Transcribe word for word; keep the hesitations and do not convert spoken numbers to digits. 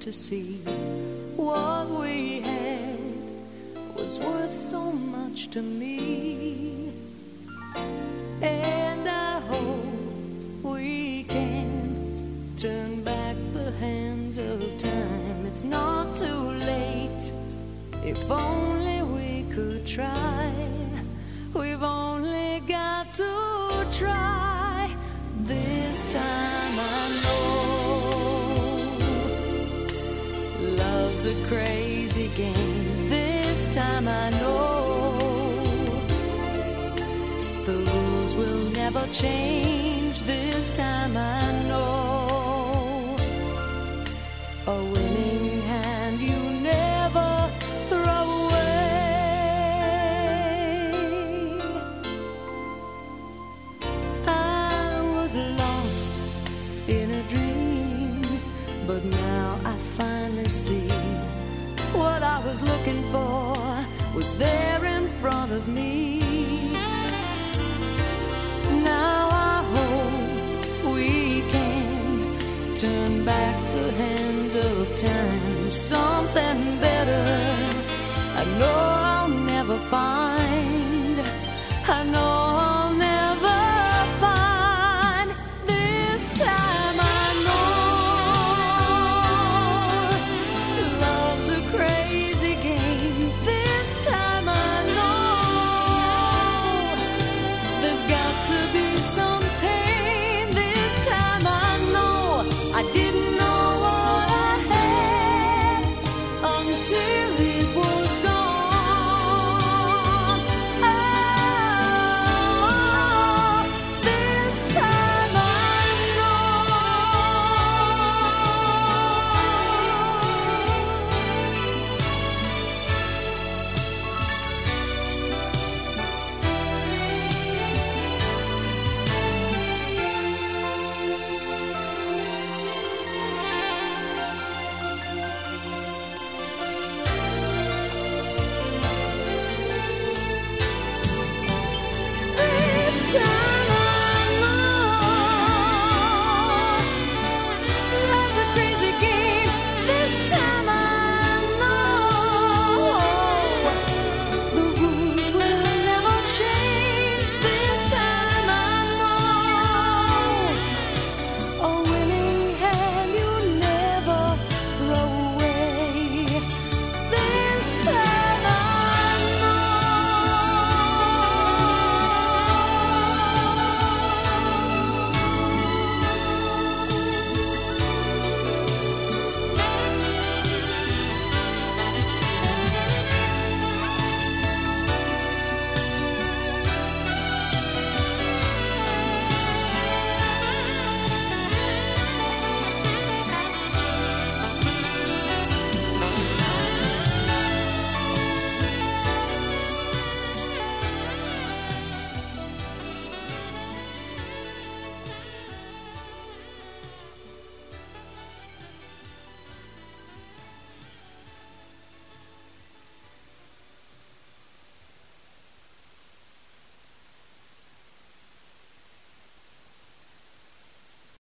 to see what we had was worth so much to me. And I hope we can turn back the hands of time. It's not too late, if only we could try. We've only got to try. This time I know love's a crazy game. This time I know the rules will never change. This time I know a winning hand you never throw away. I was lost in a dream, but now I finally see what I was looking for was there in front of me. Now I hope we can turn back the hands of time. Something better I know I'll never find. I know